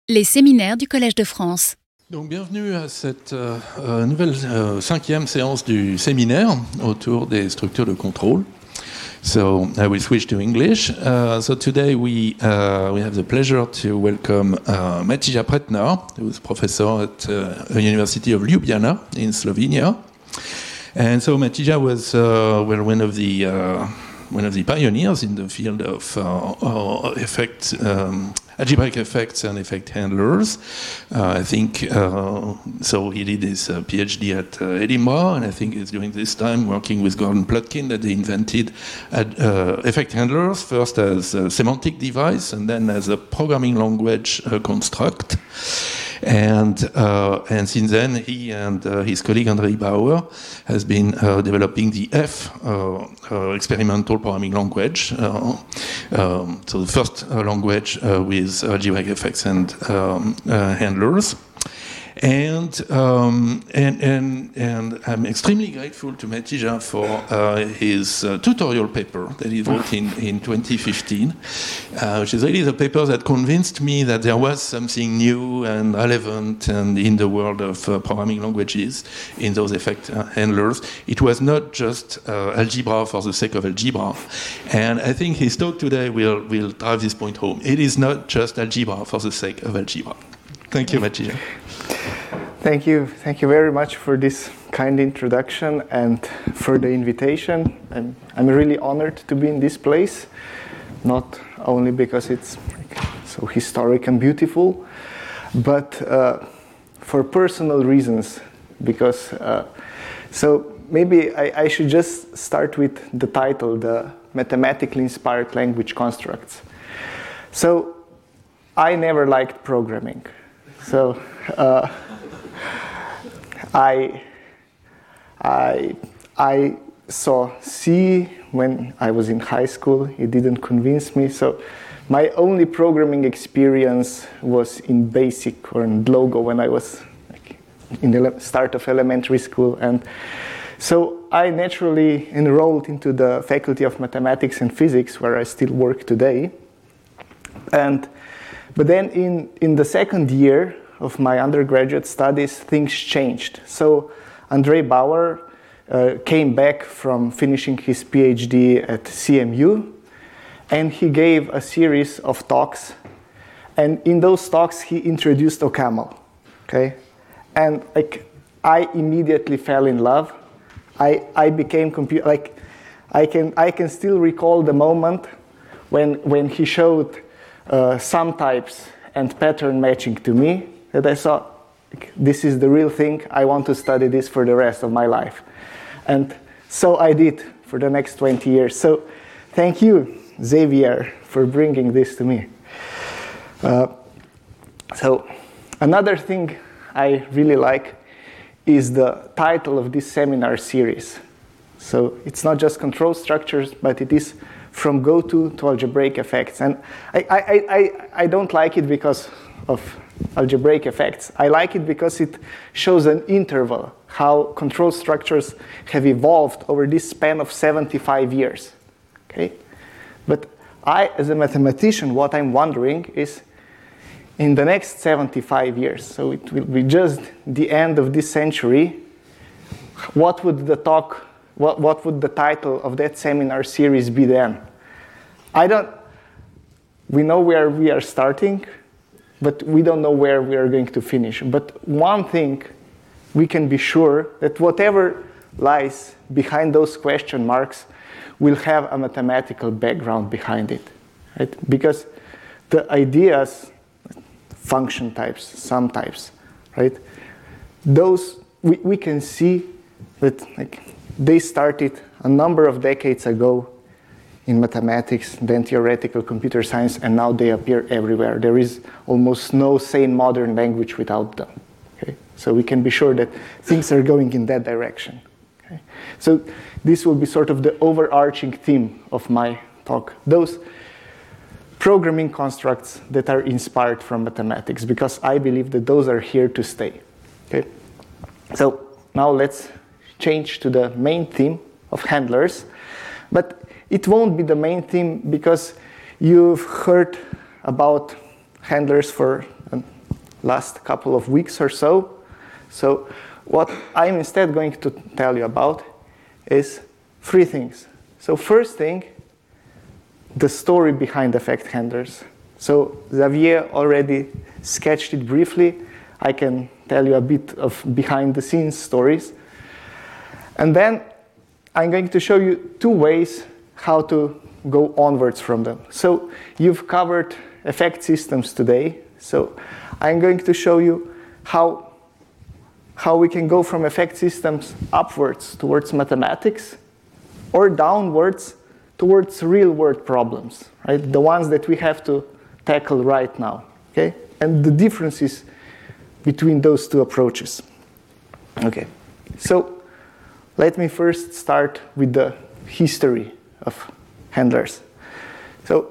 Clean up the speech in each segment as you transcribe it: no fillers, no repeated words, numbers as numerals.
Les séminaires du Collège de France. Donc, bienvenue à cette nouvelle cinquième séance du séminaire autour des structures de contrôle. So I will switch to English. So today we have the pleasure to welcome Matija Pretnar, who is professor at the University of Ljubljana in Slovenia. And so Matija was one of the pioneers in the field of algebraic effects and effect handlers. I think so. He did his PhD at Edinburgh, and I think he's doing this time working with Gordon Plotkin that they invented effect handlers first as a semantic device and then as a programming language construct. And since then, he and his colleague Andrei Bauer has been developing the F experimental programming language. So the first language with algebraic effects and handlers. And I'm extremely grateful to Matija for his tutorial paper that he wrote in 2015, which is really the paper that convinced me that there was something new and relevant and in the world of programming languages in those effect handlers. It was not just algebra for the sake of algebra. And I think his talk today will drive this point home. It is not just algebra for the sake of algebra. Thank you, Matija. Thank you very much for this kind introduction and for the invitation. I'm really honored to be in this place, not only because it's so historic and beautiful, but for personal reasons. Because so maybe I should just start with the title, the mathematically inspired language constructs. So I never liked programming. So I saw C when I was in high school. It didn't convince me. So my only programming experience was in BASIC or in Logo when I was in the start of elementary school. And so I naturally enrolled into the Faculty of Mathematics and Physics, where I still work today. But then in the second year of my undergraduate studies, things changed. So Andrei Bauer came back from finishing his PhD at CMU, and he gave a series of talks. And in those talks, he introduced OCaml, okay? And I immediately fell in love. I became I can still recall the moment when he showed sum types and pattern matching to me, that I saw, this is the real thing. I want to study this for the rest of my life. And so I did for the next 20 years. So thank you, Xavier, for bringing this to me. So another thing I really like is the title of this seminar series. So it's not just control structures, but it is from GOTO to algebraic effects. And I don't like it because of algebraic effects. I like it because it shows an interval, how control structures have evolved over this span of 75 years. Okay? But I, as a mathematician, what I'm wondering is, in the next 75 years, so it will be just the end of this century, what would the title of that seminar series be then? We know where we are starting, but we don't know where we are going to finish. But one thing, we can be sure that whatever lies behind those question marks will have a mathematical background behind it, right? Because the ideas, function types, sum types, right? Those, we can see that they started a number of decades ago in mathematics, then theoretical computer science, and now they appear everywhere. There is almost no sane modern language without them. Okay? So we can be sure that things are going in that direction. Okay? So this will be sort of the overarching theme of my talk. Those programming constructs that are inspired from mathematics, because I believe that those are here to stay. Okay? So now let's change to the main theme of handlers. But it won't be the main theme because you've heard about handlers for last couple of weeks or so. So what I'm instead going to tell you about is 3 things. So first thing, the story behind effect handlers. So Xavier already sketched it briefly. I can tell you a bit of behind-the-scenes stories. And then I'm going to show you 2 ways how to go onwards from them. So you've covered effect systems today. So I'm going to show you how we can go from effect systems upwards towards mathematics or downwards towards real-world problems, right? The ones that we have to tackle right now, okay? And the differences between those 2 approaches. Okay, so let me first start with the history of handlers. So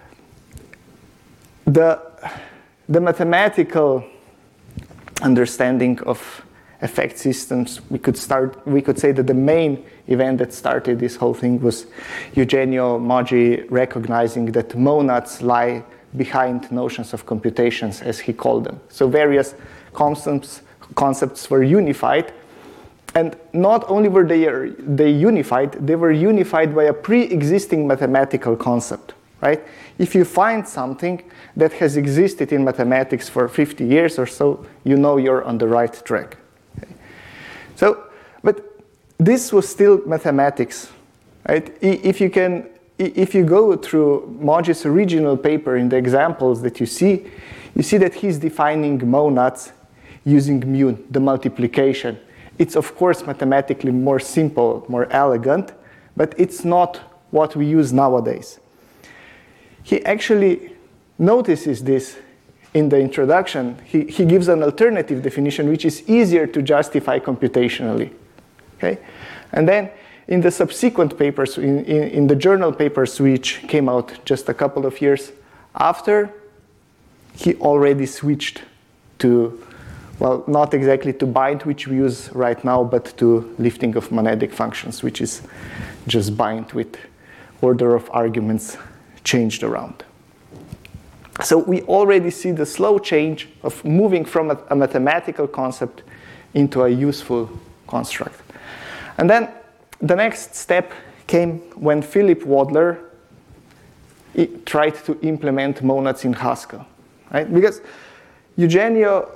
the mathematical understanding of effect systems, we could say that the main event that started this whole thing was Eugenio Moggi recognizing that monads lie behind notions of computations, as he called them. So various concepts were unified, and not only were they unified, they were unified by a pre-existing mathematical concept, right? If you find something that has existed in mathematics for 50 years or so, you know you're on the right track. Okay. So, but this was still mathematics, right? If you go through Moggi's original paper in the examples that you see that he's defining monads using mu, the multiplication. It's of course mathematically more simple, more elegant, but it's not what we use nowadays. He actually notices this in the introduction. He gives an alternative definition which is easier to justify computationally. Okay? And then in the subsequent papers, in the journal papers which came out just a couple of years after, he already switched to, well, not exactly to bind, which we use right now, but to lifting of monadic functions, which is just bind with order of arguments changed around. So we already see the slow change of moving from a mathematical concept into a useful construct. And then the next step came when Philip Wadler tried to implement monads in Haskell, right? Because Eugenio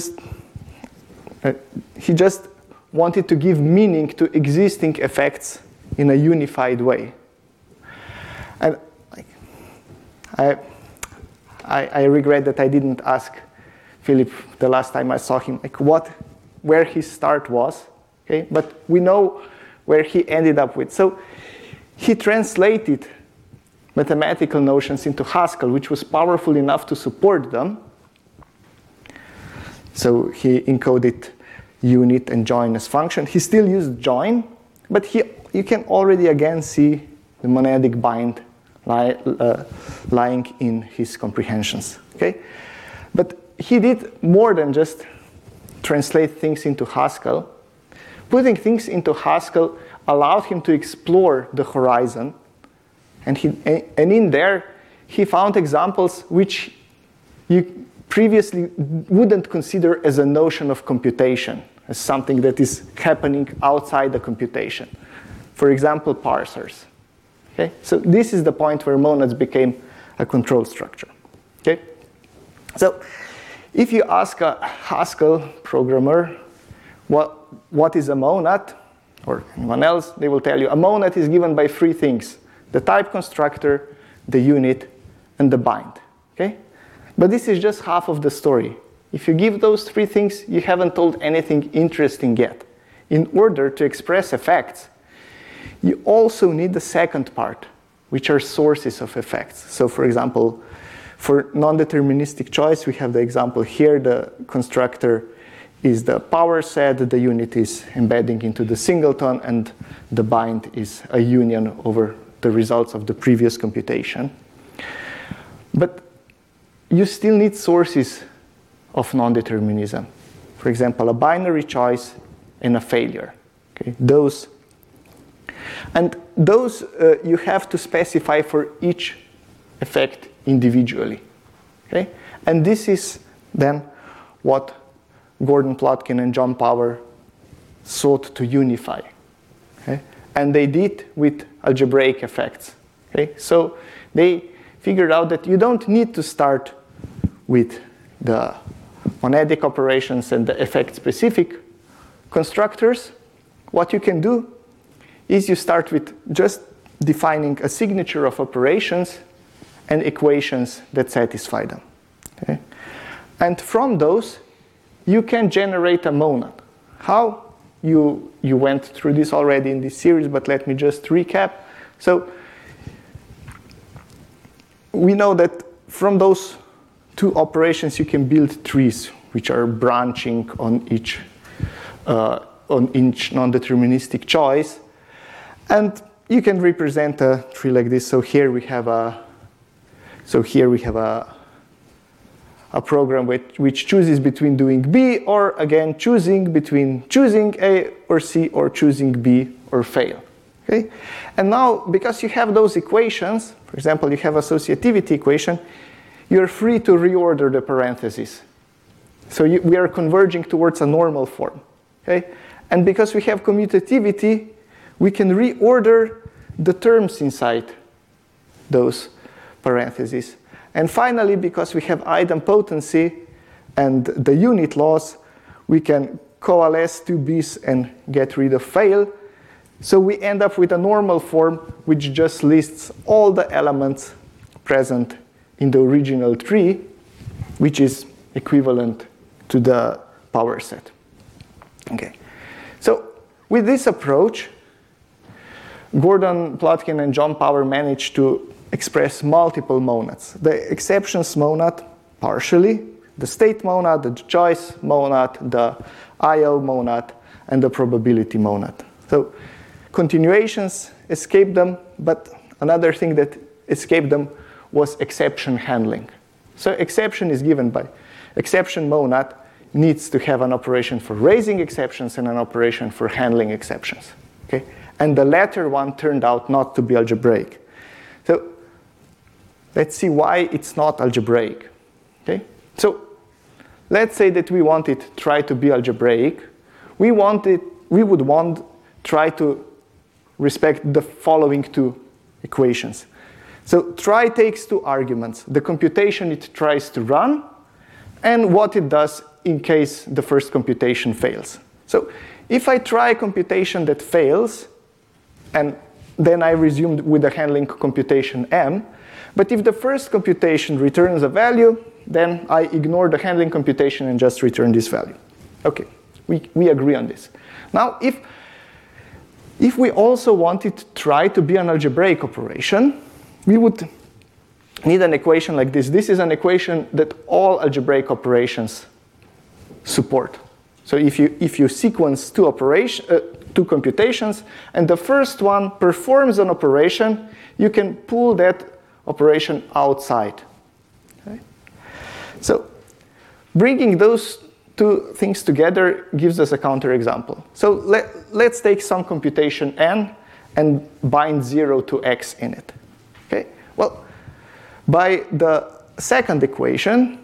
he just wanted to give meaning to existing effects in a unified way. And I regret that I didn't ask Philip the last time I saw him, where his start was, okay? But we know where he ended up with. So he translated mathematical notions into Haskell, which was powerful enough to support them. So he encoded unit and join as function. He still used join, but you can already again see the monadic bind lying in his comprehensions. Okay? But he did more than just translate things into Haskell. Putting things into Haskell allowed him to explore the horizon, and in there he found examples which you previously wouldn't consider as a notion of computation, as something that is happening outside the computation. For example, parsers. Okay? So this is the point where monads became a control structure. Okay? So if you ask a Haskell programmer what is a monad, or anyone else, they will tell you a monad is given by 3 things: the type constructor, the unit, and the bind. Okay? But this is just half of the story. If you give those 3 things, you haven't told anything interesting yet. In order to express effects, you also need the second part, which are sources of effects. So for example, for non-deterministic choice, we have the example here. The constructor is the power set, the unit is embedding into the singleton, and the bind is a union over the results of the previous computation. But you still need sources of non-determinism. For example, a binary choice and a failure. Okay? Those you have to specify for each effect individually. Okay? And this is then what Gordon Plotkin and John Power sought to unify. Okay? And they did with algebraic effects. Okay? So they figured out that you don't need to start with the monadic operations and the effect-specific constructors. What you can do is you start with just defining a signature of operations and equations that satisfy them. Okay? And from those, you can generate a monad. How? You went through this already in this series, but let me just recap. So we know that from those two operations, you can build trees, which are branching on each non-deterministic choice. And you can represent a tree like this. So here we have a program which chooses between doing B, or again choosing between choosing A or C, or choosing B or fail. Okay? And now, because you have those equations, for example, you have associativity equation, you're free to reorder the parentheses. So we are converging towards a normal form. Okay? And because we have commutativity, we can reorder the terms inside those parentheses. And finally, because we have idempotency and the unit laws, we can coalesce two B's and get rid of fail. So we end up with a normal form which just lists all the elements present in the original tree, which is equivalent to the power set. Okay. So with this approach, Gordon Plotkin and John Power managed to express multiple monads. The exceptions monad partially, the state monad, the choice monad, the IO monad, and the probability monad. So continuations escaped them, but another thing that escaped them was exception handling. So exception is given by exception monad needs to have an operation for raising exceptions and an operation for handling exceptions. Okay? And the latter one turned out not to be algebraic. So let's see why it's not algebraic. Okay? So let's say that we want it try to be algebraic. We would want try to respect the following two equations. So try takes two arguments, the computation it tries to run and what it does in case the first computation fails. So if I try a computation that fails, and then I resume with the handling computation M, but if the first computation returns a value, then I ignore the handling computation and just return this value. Okay, we agree on this. Now, if we also wanted try to be an algebraic operation, we would need an equation like this. This is an equation that all algebraic operations support. So if you sequence two computations, and the first one performs an operation, you can pull that operation outside. Okay? So bringing those two things together gives us a counterexample. So let's take some computation n and bind 0 to x in it. Okay? Well, by the second equation,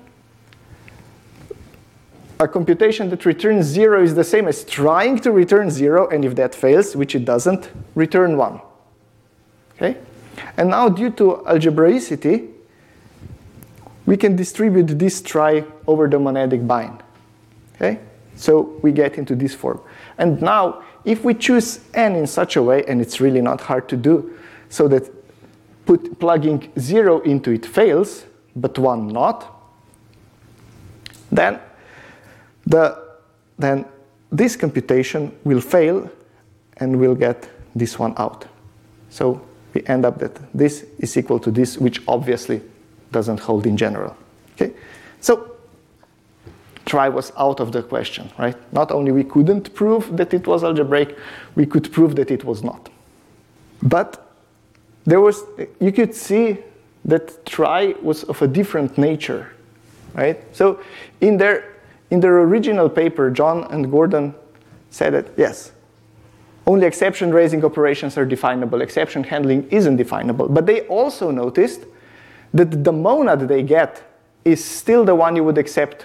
a computation that returns 0 is the same as trying to return 0, and if that fails, which it doesn't, return 1. Okay? And now, due to algebraicity, we can distribute this try over the monadic bind. Okay? So we get into this form. And now, if we choose n in such a way, and it's really not hard to do, so that plugging 0 into it fails, but 1 not, then this computation will fail and we'll get this one out. So we end up that this is equal to this, which obviously doesn't hold in general. Okay? So try was out of the question, right? Not only we couldn't prove that it was algebraic, we could prove that it was not. But you could see that try was of a different nature, right? So in their original paper, John and Gordon said that, yes, only exception-raising operations are definable. Exception handling isn't definable. But they also noticed that the monad they get is still the one you would accept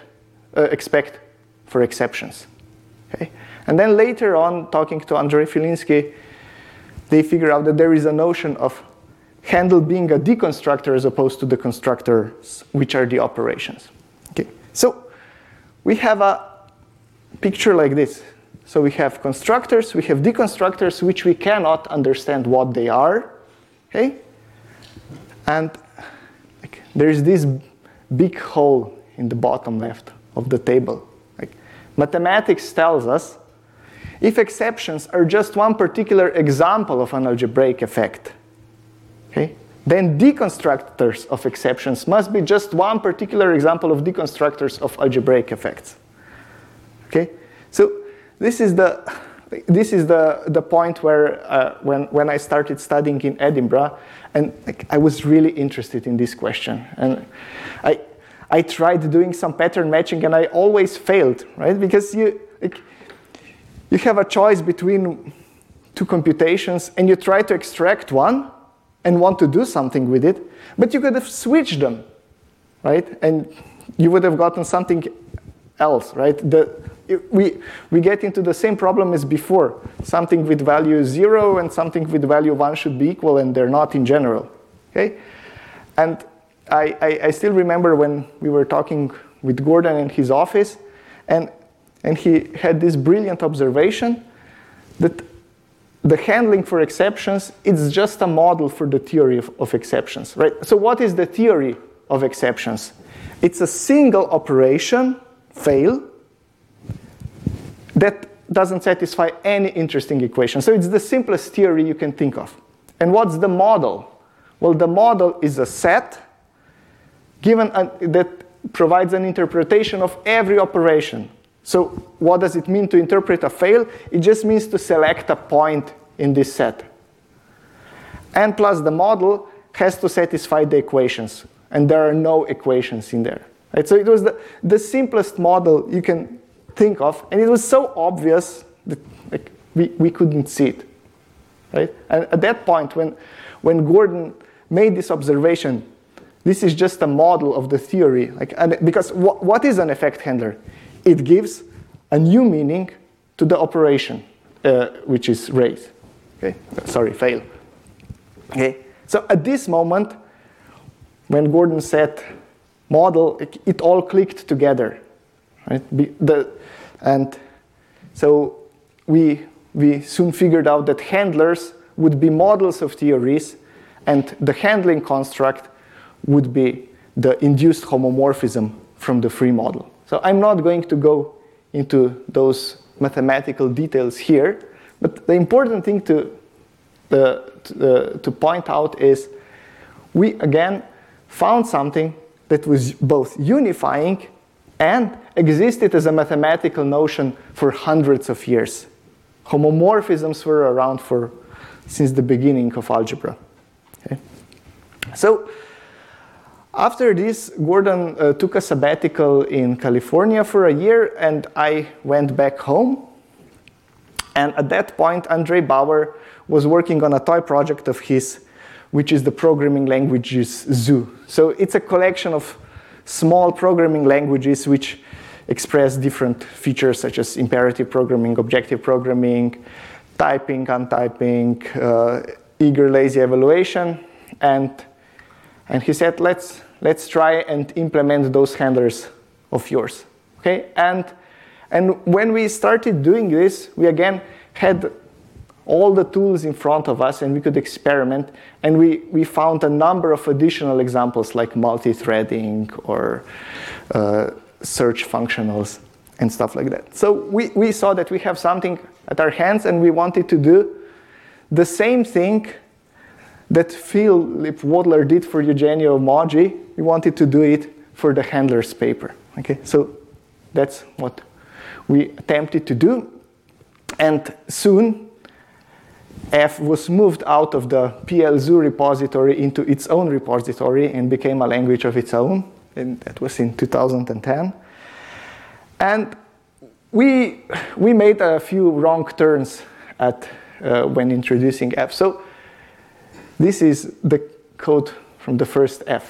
expect for exceptions. Okay? And then later on, talking to Andrei Filinsky, they figure out that there is a notion of handle being a deconstructor as opposed to the constructors, which are the operations. Okay. So we have a picture like this. So we have constructors, we have deconstructors, which we cannot understand what they are. Okay? And there's this big hole in the bottom left of the table. Mathematics tells us if exceptions are just one particular example of an algebraic effect, okay, then deconstructors of exceptions must be just one particular example of deconstructors of algebraic effects. Okay, so this is the point where when I started studying in Edinburgh, and I was really interested in this question, and I tried doing some pattern matching, and I always failed, right? Because you have a choice between two computations, and you try to extract one and want to do something with it, but you could have switched them, right? And you would have gotten something else, right? We get into the same problem as before. Something with value 0 and something with value 1 should be equal, and they're not in general, okay? And I still remember when we were talking with Gordon in his office, and he had this brilliant observation that the handling for exceptions is just a model for the theory of exceptions, right? So what is the theory of exceptions? It's a single operation, fail, that doesn't satisfy any interesting equation. So it's the simplest theory you can think of. And what's the model? Well, the model is a set that provides an interpretation of every operation. So what does it mean to interpret a fail? It just means to select a point in this set. And plus the model has to satisfy the equations. And there are no equations in there. Right? So it was the simplest model you can think of. And it was so obvious that we couldn't see it. Right? And at that point, when Gordon made this observation, this is just a model of the theory. Because what is an effect handler? It gives a new meaning to the operation, which is raise. Okay, sorry, fail. Okay, so at this moment, when Gordon said model, it all clicked together, right? And so we soon figured out that handlers would be models of theories, and the handling construct would be the induced homomorphism from the free model. So I'm not going to go into those mathematical details here, but the important thing to point out is we again found something that was both unifying and existed as a mathematical notion for hundreds of years. Homomorphisms were around since the beginning of algebra. Okay? So after this, Gordon took a sabbatical in California for a year, and I went back home. And at that point, Andrei Bauer was working on a toy project of his, which is the programming languages Zoo. So it's a collection of small programming languages which express different features such as imperative programming, objective programming, typing, untyping, eager, lazy evaluation. And he said, let's try and implement those handlers of yours. Okay? And when we started doing this, we again had all the tools in front of us, and we could experiment. And we found a number of additional examples like multi-threading or search functionals and stuff like that. So we saw that we have something at our hands, and we wanted to do the same thing that Philip Wadler did for Eugenio Moggi. We wanted to do it for the handlers paper. Okay, so that's what we attempted to do. And soon, F was moved out of the PL-Zoo repository into its own repository and became a language of its own. And that was in 2010. And we made a few wrong turns when introducing F. So this is the code from the first F.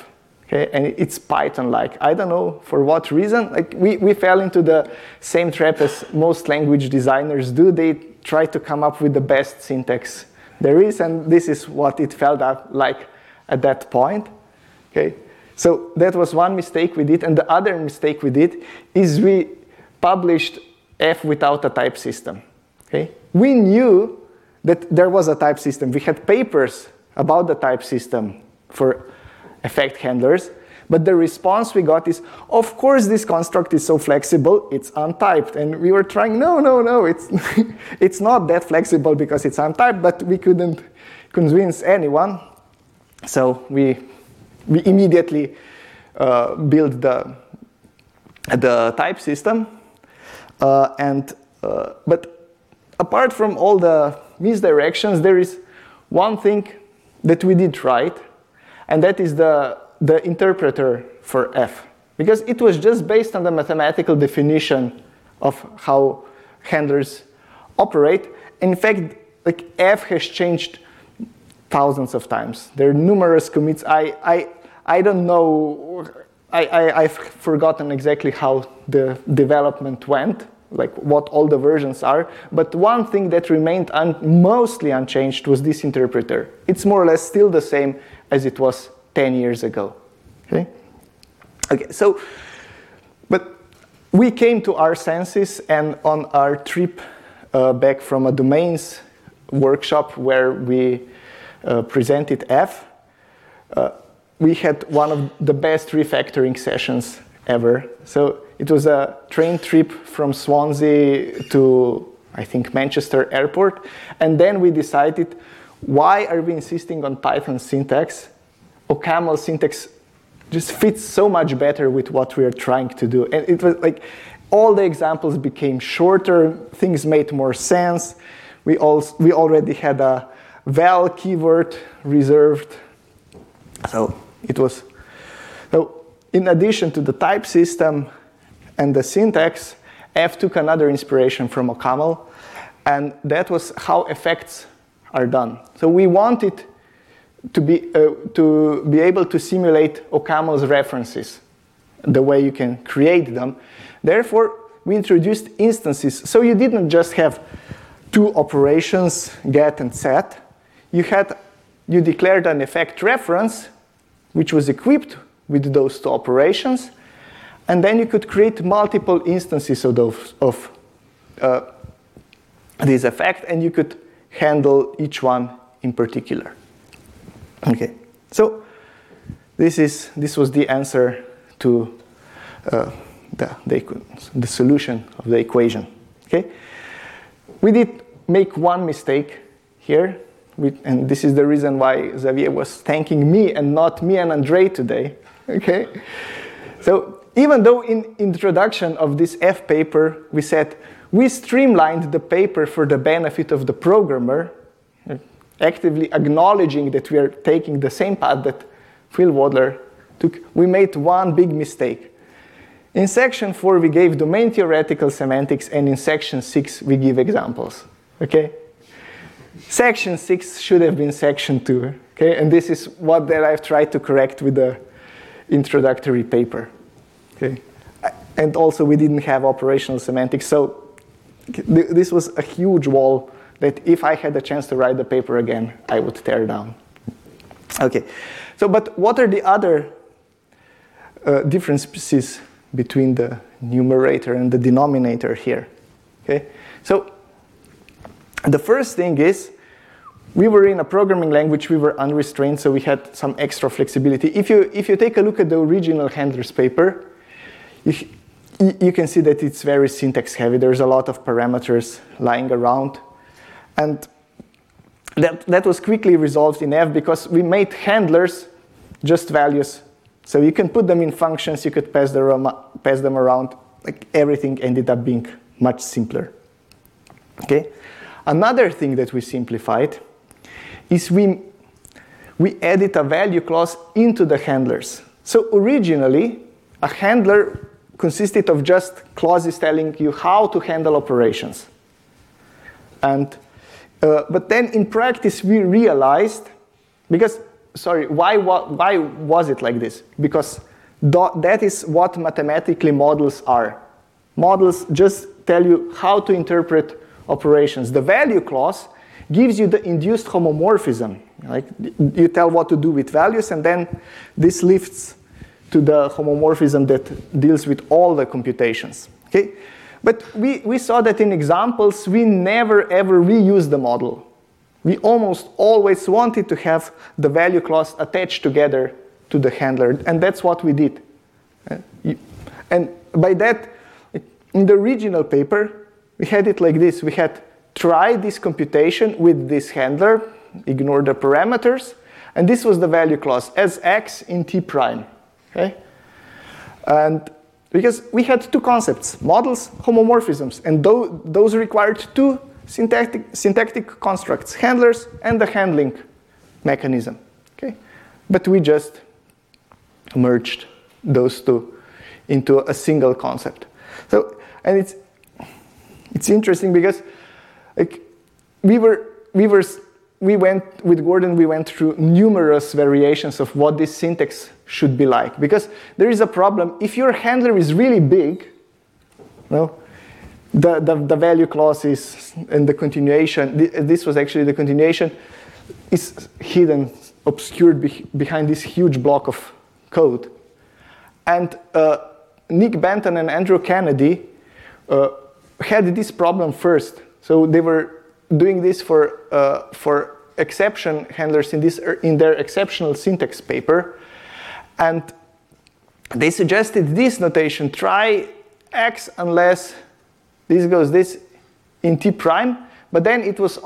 Okay, and it's Python-like. I don't know for what reason. Like we fell into the same trap as most language designers do. They try to come up with the best syntax there is, and this is what it felt like at that point. Okay, so that was one mistake we did, and the other mistake we did is we published F without a type system. Okay, we knew that there was a type system. We had papers about the type system for effect handlers, but the response we got is, of course this construct is so flexible, it's untyped. And we were trying, no, it's not that flexible because it's untyped, but we couldn't convince anyone. So we immediately built the type system. But apart from all the misdirections, there is one thing that we did right, and that is the interpreter for F. Because it was just based on the mathematical definition of how handlers operate. In fact, like F has changed thousands of times. There are numerous commits. I don't know, I've forgotten exactly how the development went, like what all the versions are. But one thing that remained mostly unchanged was this interpreter. It's more or less still the same as it was 10 years ago. Okay, so, but we came to our senses, and on our trip back from a domains workshop where we presented F, we had one of the best refactoring sessions ever. So it was a train trip from Swansea to, I think, Manchester Airport. And then we decided, why are we insisting on Python syntax? OCaml syntax just fits so much better with what we are trying to do. And it was like, all the examples became shorter, things made more sense. We already had a val keyword reserved. So it was, so in addition to the type system and the syntax, F took another inspiration from OCaml, and that was how effects are done. So we wanted to be able to simulate OCaml's references, the way you can create them. Therefore, we introduced instances. So you didn't just have two operations, get and set. You declared an effect reference, which was equipped with those two operations, and then you could create multiple instances of this effect, and you could handle each one in particular. Okay, so this was the answer to the solution of the equation. Okay, we did make one mistake here, and this is the reason why Xavier was thanking me and not me and Andrei today. Okay, so even though in introduction of this F paper we said we streamlined the paper for the benefit of the programmer, actively acknowledging that we are taking the same path that Phil Wadler took, we made one big mistake. In section 4, we gave domain theoretical semantics, and in section 6, we give examples. Okay? Section 6 should have been section 2. Okay? And this is what that I've tried to correct with the introductory paper. Okay? And also, we didn't have operational semantics, so this was a huge wall that if I had a chance to write the paper again, I would tear down. Okay, so but what are the other differences between the numerator and the denominator here? Okay, so the first thing is we were in a programming language, we were unrestrained, so we had some extra flexibility. If you take a look at the original handlers paper, you can see that it's very syntax heavy. There's a lot of parameters lying around. And that was quickly resolved in F because we made handlers just values. So you can put them in functions, you could pass them around. Like everything ended up being much simpler. Okay. Another thing that we simplified is we added a value clause into the handlers. So originally, a handler consisted of just clauses telling you how to handle operations. And but then in practice, we realized, because why was it like this? Because that is what mathematically models are. Models just tell you how to interpret operations. The value clause gives you the induced homomorphism. Like you tell what to do with values, and then this lifts to the homomorphism that deals with all the computations. Okay? But we saw that in examples, we never ever reused the model. We almost always wanted to have the value clause attached together to the handler, and that's what we did. And by that, in the original paper, we had it like this. We had tried this computation with this handler, ignore the parameters, and this was the value clause as x in t prime. Okay? And because we had two concepts, models, homomorphisms, and those required two syntactic constructs, handlers and the handling mechanism. Okay? But we just merged those two into a single concept. So, and it's interesting because like we went with Gordon, we went through numerous variations of what this syntax should be like. Because there is a problem. If your handler is really big, the value clause is, and the continuation, this was actually the continuation, is hidden, obscured behind this huge block of code. And Nick Benton and Andrew Kennedy had this problem first. So they were doing this for exception handlers in their exceptional syntax paper. And they suggested this notation, try x unless this goes this in t prime, but then it was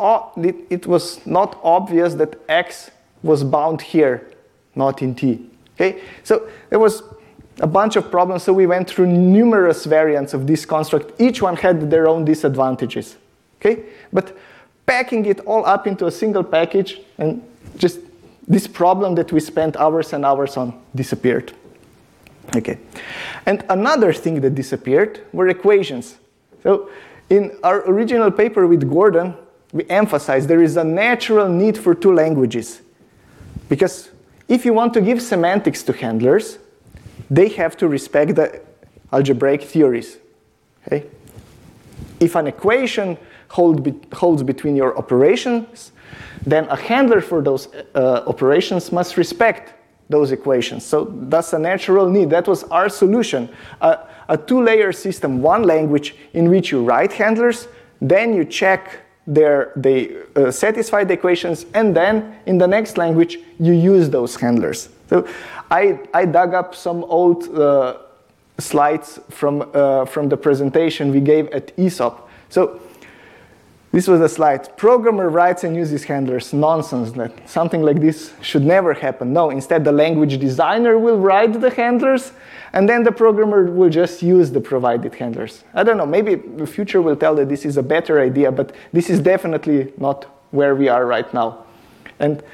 not obvious that x was bound here, not in t. Okay? So there was a bunch of problems, so we went through numerous variants of this construct. Each one had their own disadvantages. Okay? But packing it all up into a single package, and just this problem that we spent hours and hours on disappeared. Okay. And another thing that disappeared were equations. So in our original paper with Gordon, we emphasized there is a natural need for two languages. Because if you want to give semantics to handlers, they have to respect the algebraic theories. Okay? If an equation holds between your operations, then a handler for those operations must respect those equations. So that's a natural need. That was our solution. A two-layer system, one language in which you write handlers, then you check they satisfy the equations, and then in the next language you use those handlers. So I dug up some old slides from the presentation we gave at ESOP. So this was a slide. Programmer writes and uses handlers. Nonsense. That something like this should never happen. No, instead the language designer will write the handlers, and then the programmer will just use the provided handlers. I don't know, maybe the future will tell that this is a better idea, but this is definitely not where we are right now. And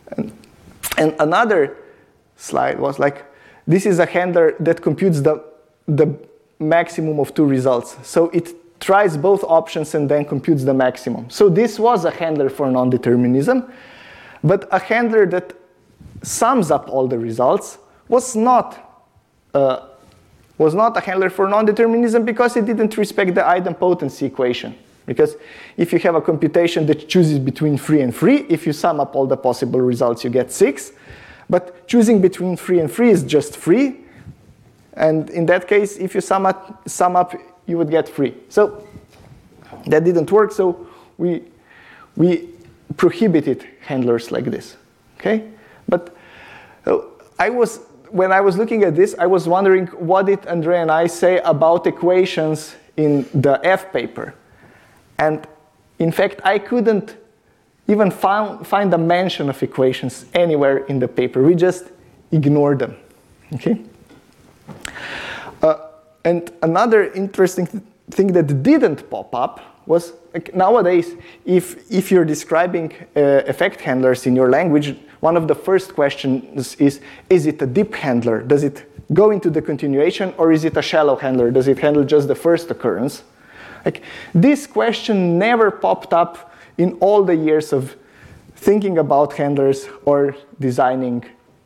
another slide was like, this is a handler that computes the maximum of two results. So it tries both options and then computes the maximum. So this was a handler for non-determinism, but a handler that sums up all the results was not a handler for non-determinism because it didn't respect the idempotency equation. Because if you have a computation that chooses between free and free, if you sum up all the possible results, you get 6. But choosing between free and free is just free. And in that case, if you sum up, you would get free. So that didn't work, so we prohibited handlers like this. Okay? But when I was looking at this, I was wondering, what did Andrea and I say about equations in the F paper? And in fact, I couldn't even find a mention of equations anywhere in the paper. We just ignored them. Okay? And another interesting thing that didn't pop up was, like, nowadays, if you're describing effect handlers in your language, one of the first questions is it a deep handler? Does it go into the continuation, or is it a shallow handler? Does it handle just the first occurrence? Like, this question never popped up in all the years of thinking about handlers or designing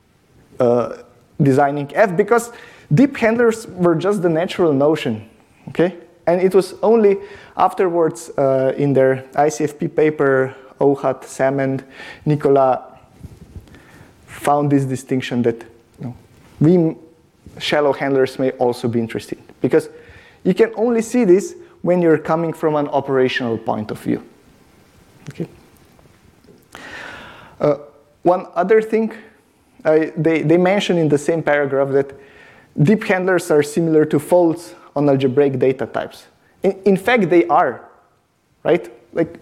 F, because deep handlers were just the natural notion, okay? And it was only afterwards in their ICFP paper, Ohad, Sam, and Nicolas found this distinction that shallow handlers may also be interesting, because you can only see this when you're coming from an operational point of view. Okay. One other thing, they mention in the same paragraph that deep handlers are similar to folds on algebraic data types. In fact, they are, right? Like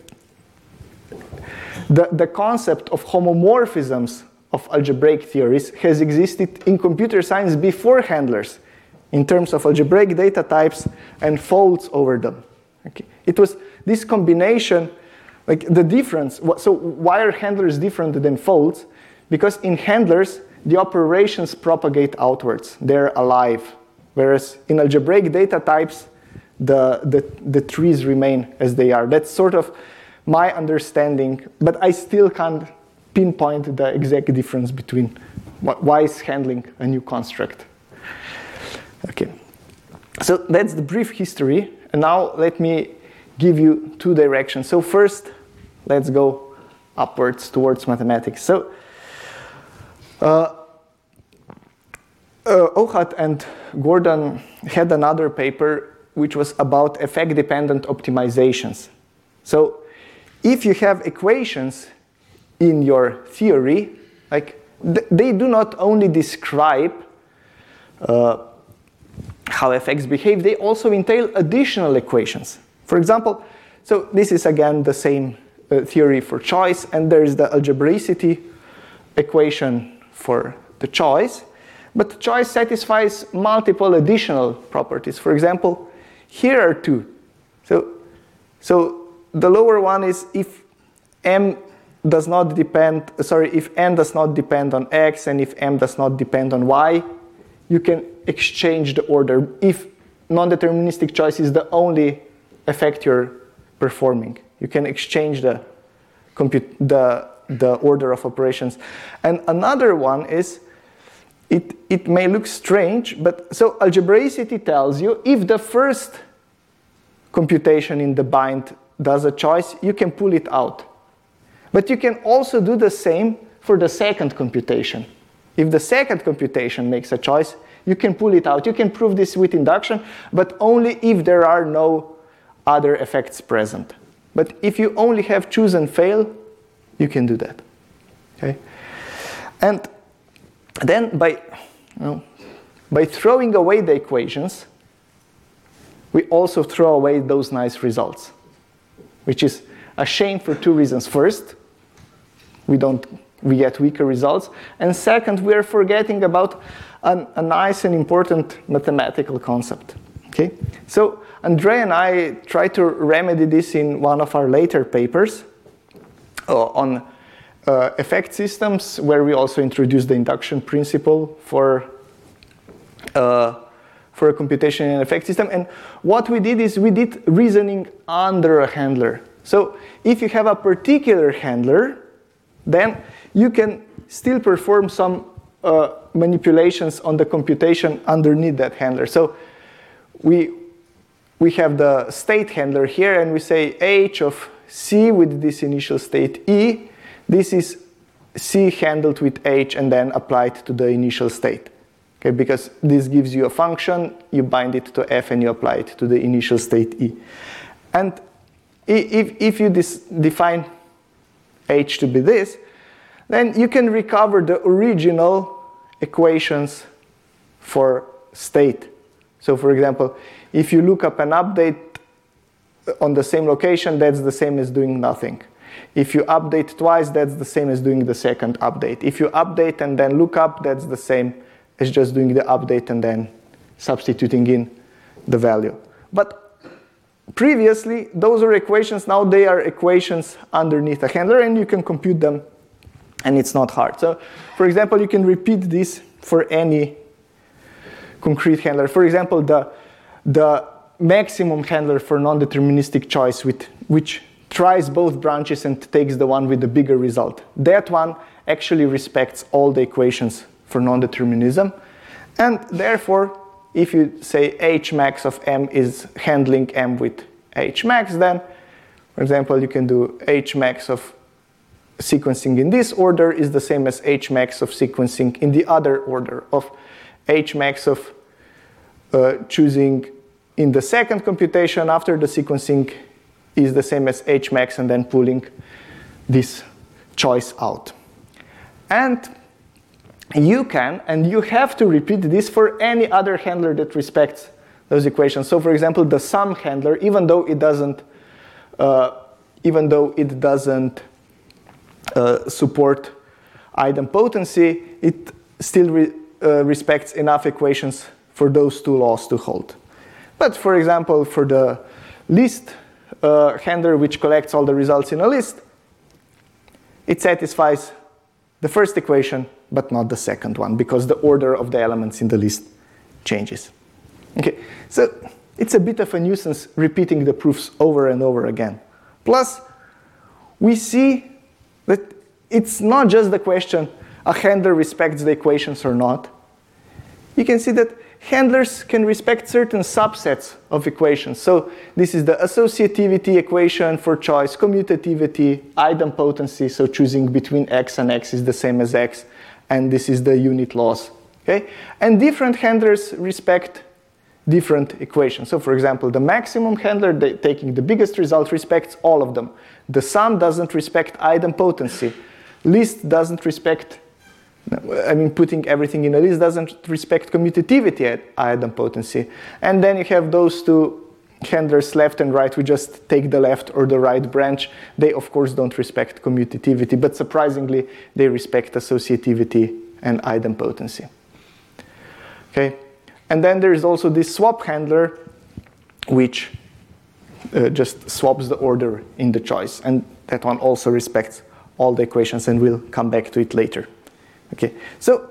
the concept of homomorphisms of algebraic theories has existed in computer science before handlers in terms of algebraic data types and folds over them. Okay. It was this combination, like the difference. So why are handlers different than folds? Because in handlers, the operations propagate outwards. They're alive. Whereas in algebraic data types, the trees remain as they are. That's sort of my understanding, but I still can't pinpoint the exact difference between why is handling a new construct. Okay, so that's the brief history, and now let me give you two directions. So first, let's go upwards towards mathematics. So Ohad and Gordon had another paper which was about effect-dependent optimizations. So if you have equations in your theory, like they do not only describe how effects behave, they also entail additional equations. For example, so this is again the same theory for choice, and there is the algebraicity equation for the choice, but the choice satisfies multiple additional properties. For example, here are two. So the lower one is if m does not depend, if n does not depend on x and if m does not depend on y, you can exchange the order if non-deterministic choice is the only effect you're performing. You can exchange the order of operations. And another one is, it may look strange, but so algebraicity tells you if the first computation in the bind does a choice, you can pull it out. But you can also do the same for the second computation. If the second computation makes a choice, you can pull it out. You can prove this with induction, but only if there are no other effects present. But if you only have choose and fail, you can do that. Okay? And then by throwing away the equations, we also throw away those nice results, which is a shame for two reasons. First, we get weaker results. And second, we are forgetting about a nice and important mathematical concept. Okay? So Andre and I tried to remedy this in one of our later papers on effect systems, where we also introduced the induction principle for a computation in an effect system. And what we did is we did reasoning under a handler. So if you have a particular handler, then you can still perform some manipulations on the computation underneath that handler. So we have the state handler here, and we say h of c with this initial state e. This is c handled with h and then applied to the initial state. Okay, because this gives you a function, you bind it to f and you apply it to the initial state e. And if you define h to be this, then you can recover the original equations for state. So for example, if you look up an update on the same location, that's the same as doing nothing. If you update twice, that's the same as doing the second update. If you update and then look up, that's the same as just doing the update and then substituting in the value. But previously, those were equations. Now they are equations underneath a handler, and you can compute them, and it's not hard. So for example, you can repeat this for any concrete handler. For example, the maximum handler for non-deterministic choice, which tries both branches and takes the one with the bigger result. That one actually respects all the equations for non-determinism. And therefore, if you say H max of M is handling M with H max, then, for example, you can do H max of sequencing in this order is the same as H max of sequencing in the other order, of H max of choosing in the second computation after the sequencing is the same as H max and then pulling this choice out. And you can, and you have to repeat this for any other handler that respects those equations. So for example, the sum handler, even though it doesn't support idempotency, it still respects enough equations for those two laws to hold. But for example, for the list handler, which collects all the results in a list, it satisfies the first equation, but not the second one, because the order of the elements in the list changes. Okay, so it's a bit of a nuisance repeating the proofs over and over again. Plus, we see that it's not just the question, a handler respects the equations or not. You can see that handlers can respect certain subsets of equations. So this is the associativity equation for choice, commutativity, idempotency, so choosing between x and x is the same as x, and this is the unit laws. Okay? And different handlers respect different equations. So for example, the maximum handler, taking the biggest result, respects all of them. The sum doesn't respect idempotency. List doesn't respect, putting everything in a list doesn't respect commutativity at idempotency. And then you have those two handlers, left and right. We just take the left or the right branch. They, of course, don't respect commutativity, but surprisingly, they respect associativity and idempotency. Okay? And then there is also this swap handler, which just swaps the order in the choice. And that one also respects all the equations, and we'll come back to it later. Okay, so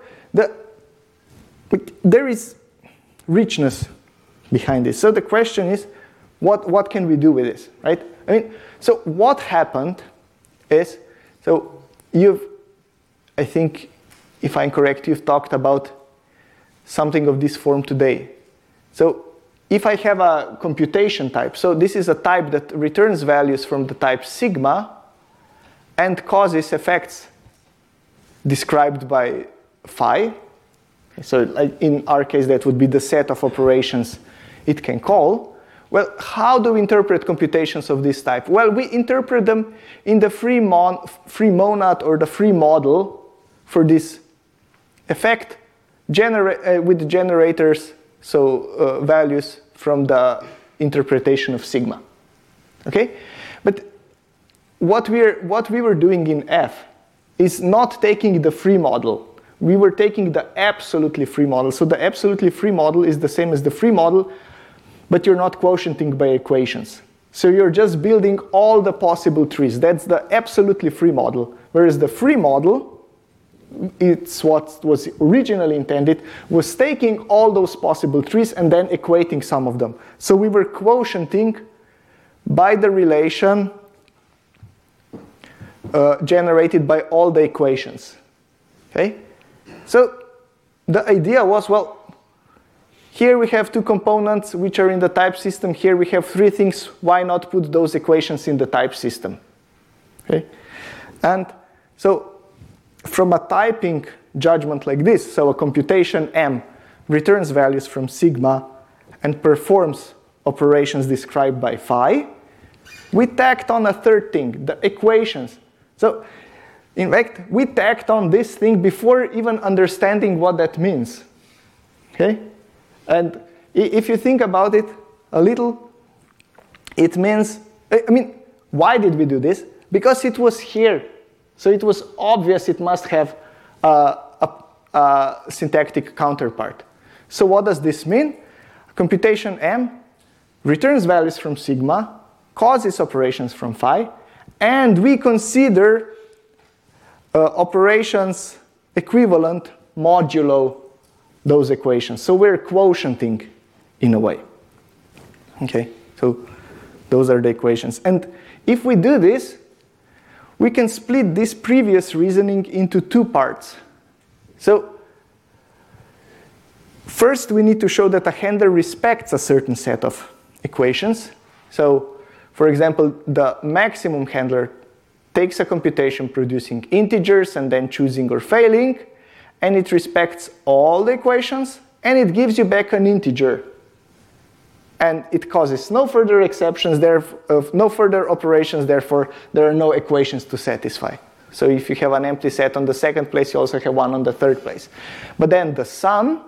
there is richness behind this. So the question is, what can we do with this, right? So what happened is, so I think, if I'm correct, you've talked about something of this form today. So if I have a computation type, so this is a type that returns values from the type sigma and causes effects described by phi. So in our case, that would be the set of operations it can call. Well, how do we interpret computations of this type? Well, we interpret them in the free monad or the free model for this effect with generators, so values from the interpretation of sigma. Okay? But what we were doing in F is not taking the free model. We were taking the absolutely free model. So the absolutely free model is the same as the free model, but you're not quotienting by equations. So you're just building all the possible trees. That's the absolutely free model. Whereas the free model, it's what was originally intended, was taking all those possible trees and then equating some of them. So we were quotienting by the relation generated by all the equations. Okay? So the idea was, well, here we have two components which are in the type system. Here we have three things. Why not put those equations in the type system? Okay? And so from a typing judgment like this, so a computation M returns values from sigma and performs operations described by phi, we tacked on a third thing, the equations. So in fact, we tacked on this thing before even understanding what that means. Okay? And if you think about it a little, it means, why did we do this? Because it was here. So it was obvious it must have a syntactic counterpart. So what does this mean? Computation M returns values from sigma, causes operations from phi, and we consider operations equivalent modulo those equations. So we're quotienting in a way. Okay, so Those are the equations. And if we do this, we can split this previous reasoning into two parts. So first we need to show that a handler respects a certain set of equations. So for example, the maximum handler takes a computation producing integers and then choosing or failing, and it respects all the equations, and it gives you back an integer. And it causes no further exceptions, no further operations, therefore there are no equations to satisfy. So if you have an empty set on the second place, you also have one on the third place. But then the sum,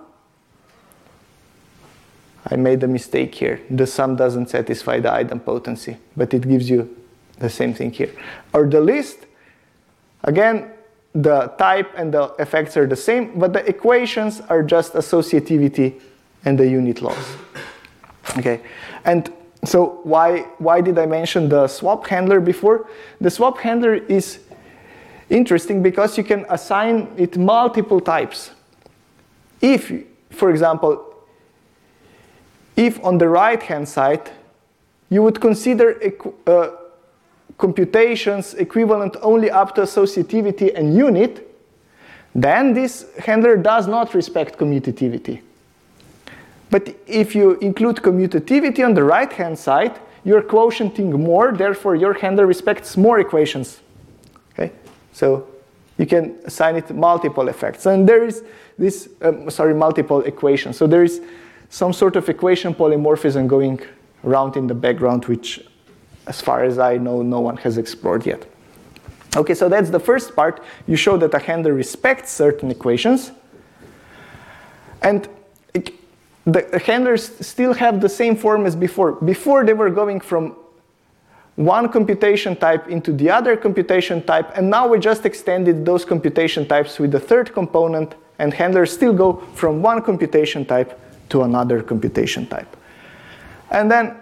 I made a mistake here. The sum doesn't satisfy the idempotency, but it gives you the same thing here. Or the list, again, the type and the effects are the same, but the equations are just associativity and the unit laws. Okay, and so why did I mention the swap handler before? The swap handler is interesting because you can assign it multiple types. If, for example, if on the right-hand side you would consider computations equivalent only up to associativity and unit, then this handler does not respect commutativity. But if you include commutativity on the right-hand side, you're quotienting more, therefore your handler respects more equations. Okay? So you can assign it multiple effects. And there is this, multiple equations. So there is some sort of equation polymorphism going around in the background, which, as far as I know, no one has explored yet. Okay, so that's the first part. You show that a handler respects certain equations. And the handlers still have the same form as before. Before they were going from one computation type into the other computation type, and now we just extended those computation types with the third component, and handlers still go from one computation type to another computation type. And then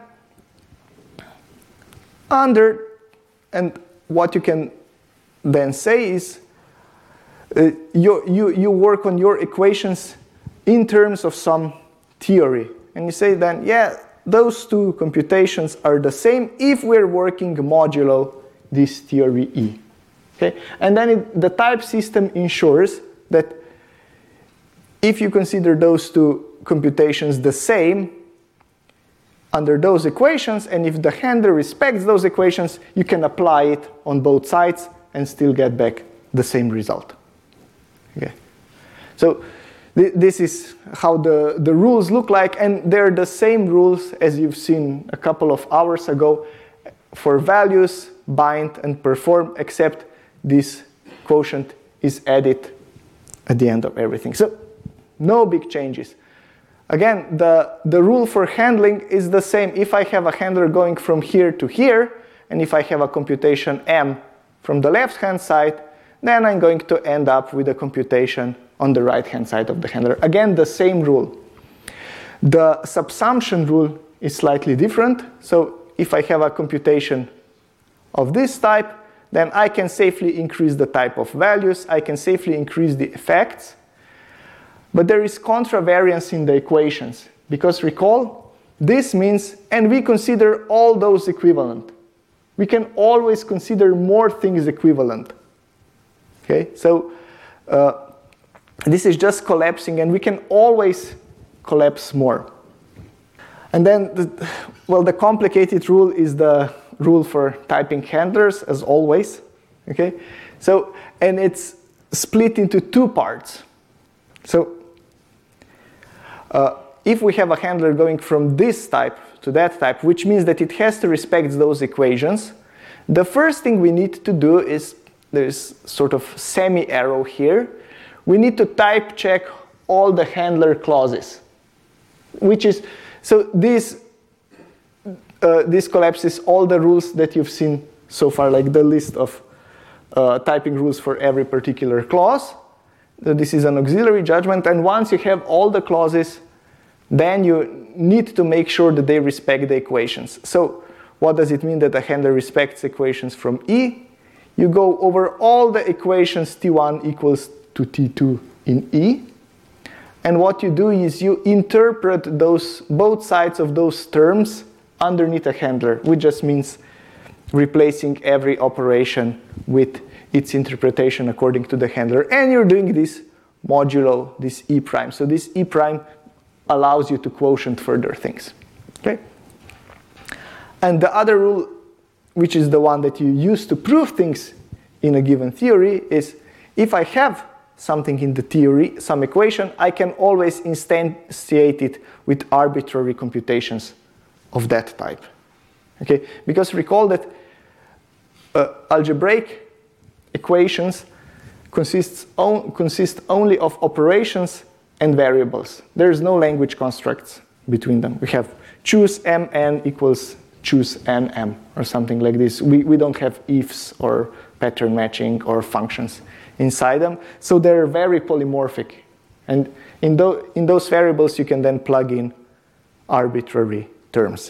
and what you can then say is you work on your equations in terms of some theory. And you say then, yeah, those two computations are the same if we're working modulo this theory E. Okay? And then the type system ensures that if you consider those two computations the same under those equations, and if the handler respects those equations, you can apply it on both sides and still get back the same result. Okay? So this is how the rules look like, and they're the same rules as you've seen a couple of hours ago for values, bind, and perform, except this quotient is added at the end of everything. So no big changes. Again, the rule for handling is the same. If I have a handler going from here to here, and if I have a computation M from the left-hand side, then I'm going to end up with a computation on the right-hand side of the handler. Again, the same rule. The subsumption rule is slightly different. So if I have a computation of this type, then I can safely increase the type of values. I can safely increase the effects. But there is contravariance in the equations. Because recall, this means, and we consider all those equivalent. We can always consider more things equivalent. Okay, so this is just collapsing, and we can always collapse more. And then, the complicated rule is the rule for typing handlers, as always. Okay, so, and it's split into two parts. So, if we have a handler going from this type to that type, which means that it has to respect those equations, the first thing we need to do is, there's sort of semi-arrow here, we need to type check all the handler clauses, which is, so this collapses all the rules that you've seen so far, like the list of typing rules for every particular clause. This is an auxiliary judgment, and once you have all the clauses, then you need to make sure that they respect the equations. So what does it mean that a handler respects equations from E? You go over all the equations T1 equals to T2 in E. And what you do is you interpret both sides of those terms underneath a handler, which just means replacing every operation with its interpretation according to the handler. And you're doing this modulo this E prime. So this E prime allows you to quotient further things. Okay? And the other rule, which is the one that you use to prove things in a given theory, is if I have something in the theory, some equation, I can always instantiate it with arbitrary computations of that type. Okay? Because recall that algebraic equations consist only of operations and variables. There's no language constructs between them. We have choose mn equals choose nm or something like this. We don't have ifs or pattern matching or functions inside them. So they're very polymorphic. And in those variables, you can then plug in arbitrary terms.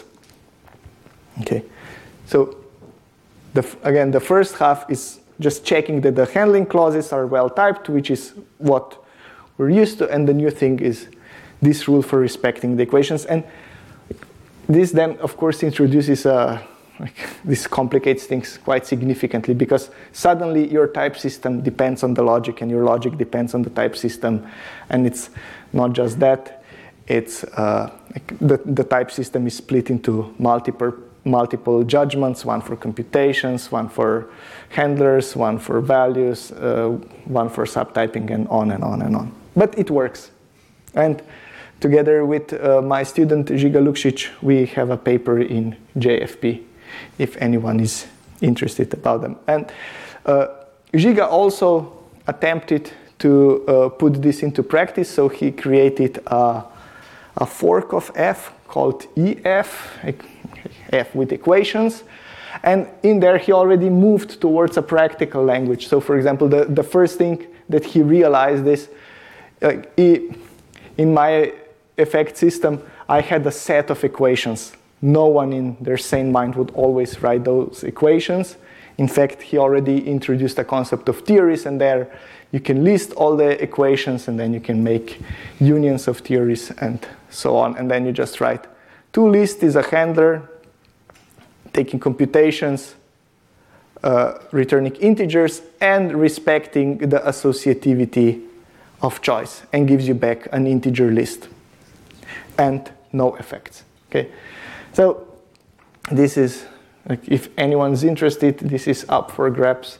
Okay. So again, the first half is just checking that the handling clauses are well typed, which is what we're used to. And the new thing is this rule for respecting the equations. And this then, of course, introduces this complicates things quite significantly, because suddenly your type system depends on the logic and your logic depends on the type system. And it's not just that, it's the type system is split into multiple judgments, one for computations, one for handlers, one for values, one for subtyping, and on and on and on. But it works. And together with my student Žiga Lukšić, we have a paper in JFP, if anyone is interested about them. And Žiga also attempted to put this into practice, so he created a fork of F called EF, F with equations, and in there he already moved towards a practical language. So for example, the first thing that he realized is, in my effect system, I had a set of equations. No one in their sane mind would always write those equations. In fact, he already introduced a concept of theories, and there you can list all the equations, and then you can make unions of theories and so on. And then you just write toList is a handler taking computations, returning integers, and respecting the associativity of choice, and gives you back an integer list and no effects. Okay, so this is, like, if anyone's interested, this is up for grabs.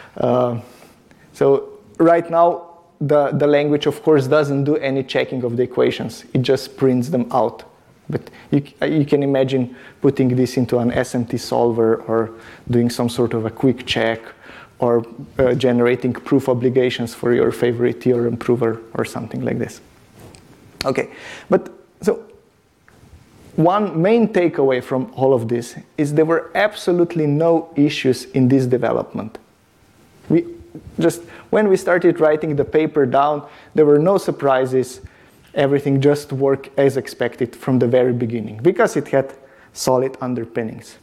So right now, the language, of course, doesn't do any checking of the equations. It just prints them out. But you can imagine putting this into an SMT solver, or doing some sort of a quick check, or generating proof obligations for your favorite theorem prover or something like this. Okay, but so one main takeaway from all of this is there were absolutely no issues in this development. When we started writing the paper down, there were no surprises. Everything just worked as expected from the very beginning, because it had solid underpinnings.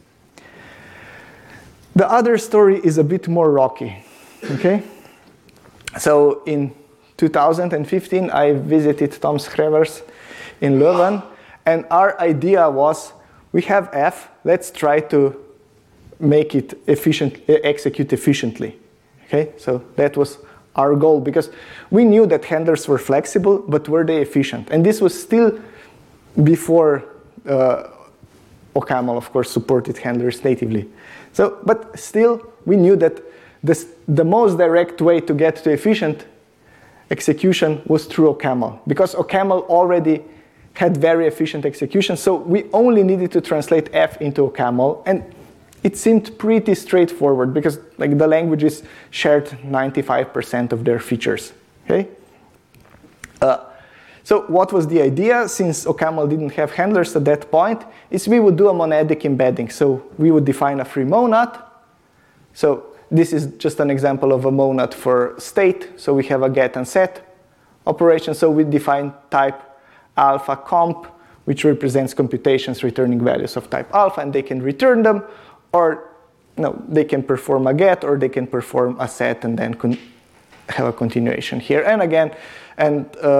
The other story is a bit more rocky, okay? So in 2015, I visited Tom Schrevers in Leuven, and our idea was, we have F, let's try to make it execute efficiently, okay? So that was our goal, because we knew that handlers were flexible, but were they efficient? And this was still before OCaml, of course, supported handlers natively. So, but still, we knew that the most direct way to get to efficient execution was through OCaml, because OCaml already had very efficient execution, so we only needed to translate F into OCaml, and it seemed pretty straightforward, because like the languages shared 95% of their features. Okay. So what was the idea? Since OCaml didn't have handlers at that point, is we would do a monadic embedding. So we would define a free monad. So this is just an example of a monad for state. So we have a get and set operation. So we define type alpha comp, which represents computations returning values of type alpha, and they can return them, or no, they can perform a get, or they can perform a set and then have a continuation here. And again,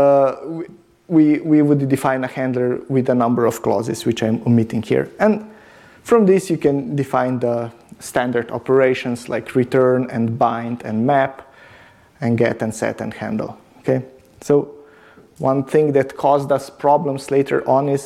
we would define a handler with a number of clauses, which I'm omitting here. And From this, you can define the standard operations like return and bind and map and get and set and handle. Okay? So one thing that caused us problems later on is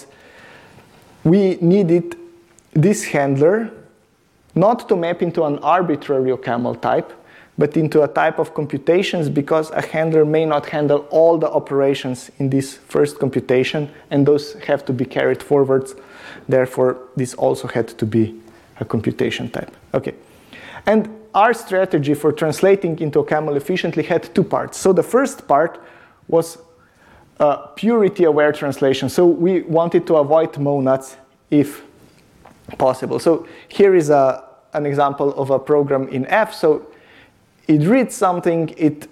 we needed this handler not to map into an arbitrary OCaml type, but into a type of computations, because a handler may not handle all the operations in this first computation, and those have to be carried forwards. Therefore, this also had to be a computation type. Okay. And our strategy for translating into OCaml efficiently had two parts. So the first part was purity-aware translation. So we wanted to avoid monads if possible. So here is an example of a program in F. So it reads something, it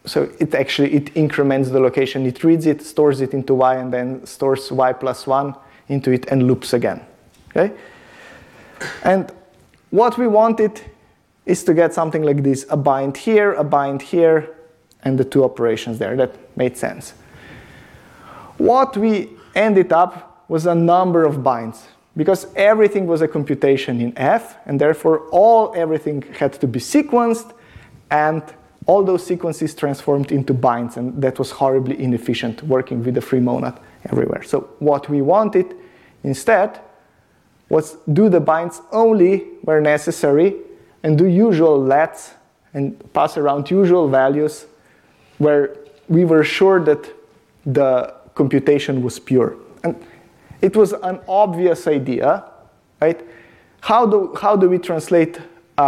increments the location. It reads it, stores it into Y, and then stores Y plus 1 into it and loops again. Okay? And what we wanted is to get something like this, a bind here, and the two operations there. That made sense. What we ended up was a number of binds, because everything was a computation in F, and therefore everything had to be sequenced, and all those sequences transformed into binds, and that was horribly inefficient working with a free monad everywhere. So what we wanted instead was do the binds only where necessary and do usual lets and pass around usual values where we were sure that the computation was pure. And it was an obvious idea, right? How do we translate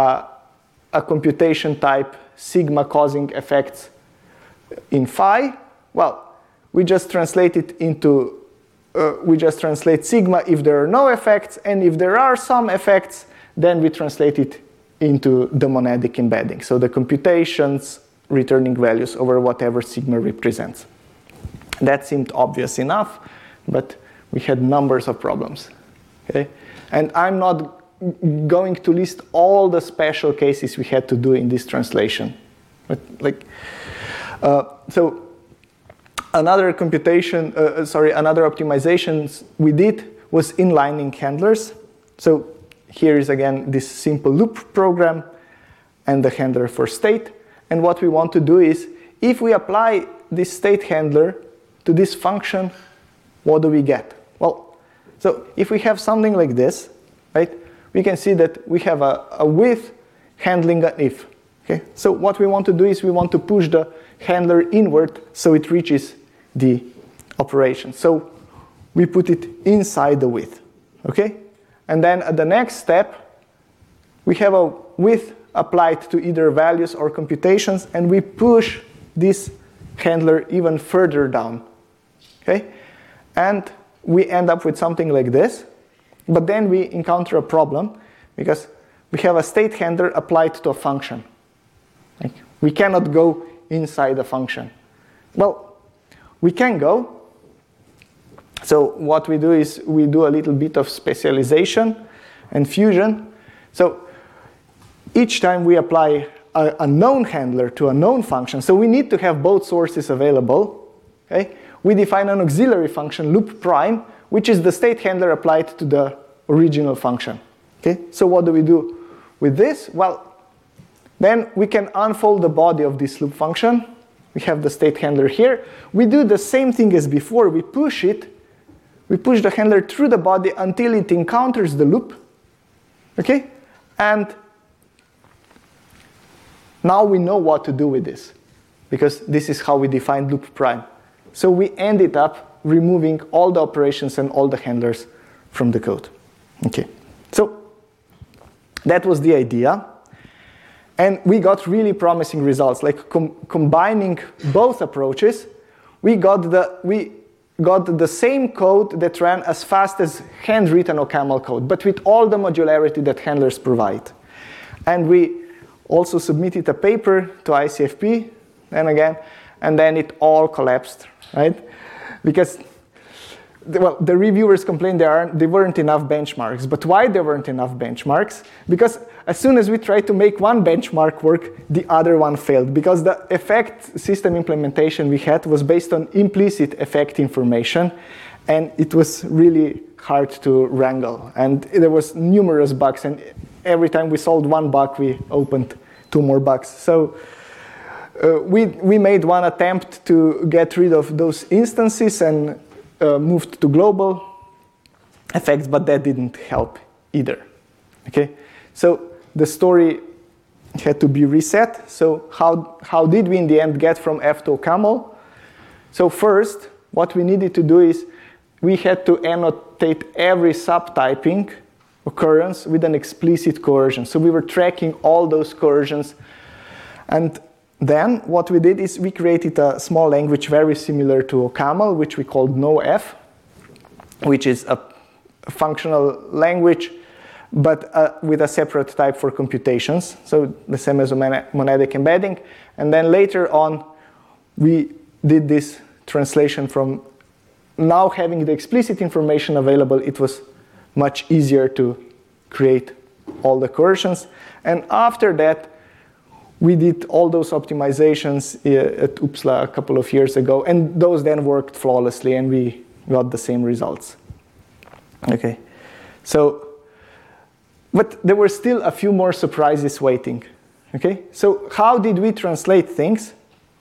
a computation type sigma causing effects in phi? Well, we just translate it into we just translate sigma if there are no effects, and if there are some effects, then we translate it into the monadic embedding. So the computations returning values over whatever sigma represents. That seemed obvious enough, but we had numbers of problems. Okay? And I'm not going to list all the special cases we had to do in this translation. But so another optimizations we did was inlining handlers. So here is again this simple loop program and the handler for state. And what we want to do is, if we apply this state handler to this function, what do we get? Well, so if we have something like this, right, we can see that we have a with handling an if. Okay? So what we want to do is we want to push the handler inward so it reaches the operation. So we put it inside the with. Okay? And then at the next step, we have a with applied to either values or computations, and we push this handler even further down. Okay? And we end up with something like this. But then we encounter a problem, because we have a state handler applied to a function. Like, we cannot go inside a function. Well, we can go. So what we do is we do a little bit of specialization and fusion. So each time we apply a known handler to a known function, so we need to have both sources available. Okay? We define an auxiliary function, loop prime, which is the state handler applied to the original function. Okay? So what do we do with this? Well, then we can unfold the body of this loop function. We have the state handler here. We do the same thing as before. We push it. We push the handler through the body until it encounters the loop. Okay? And now we know what to do with this, because this is how we define loop prime. So we ended up removing all the operations and all the handlers from the code. Okay, so that was the idea. And we got really promising results. Like combining both approaches, we got the same code that ran as fast as handwritten OCaml code, but with all the modularity that handlers provide. And we also submitted a paper to ICFP, and then it all collapsed, right? Because the reviewers complained there weren't enough benchmarks. But why there weren't enough benchmarks? Because as soon as we tried to make one benchmark work, the other one failed. Because the effect system implementation we had was based on implicit effect information. And it was really hard to wrangle. And there was numerous bugs. And every time we solved one bug, we opened 2 more bugs. So we made one attempt to get rid of those instances and moved to global effects, but that didn't help either. Okay, so the story had to be reset. So how did we in the end get from F to OCaml? So first, what we needed to do is we had to annotate every subtyping occurrence with an explicit coercion. So we were tracking all those coercions. And then what we did is we created a small language very similar to OCaml, which we called NoF, which is a functional language, but with a separate type for computations. So the same as a monadic embedding. And then later on, we did this translation from now having the explicit information available, it was much easier to create all the coercions. And after that, we did all those optimizations at UPSLA a couple of years ago, and those then worked flawlessly, and we got the same results. Okay, so, but there were still a few more surprises waiting. Okay, so how did we translate things?